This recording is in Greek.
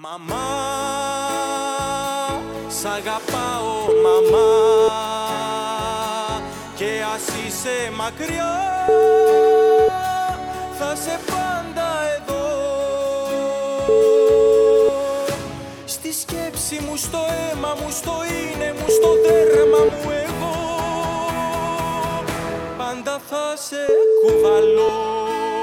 Μαμά, σ' αγαπάω μαμά, και ας είσαι μακριά, θα σε πάντα εδώ. Στη σκέψη μου, στο αίμα μου, στο είναι μου, στο δέρμα μου εγώ, πάντα θα σε κουβαλώ.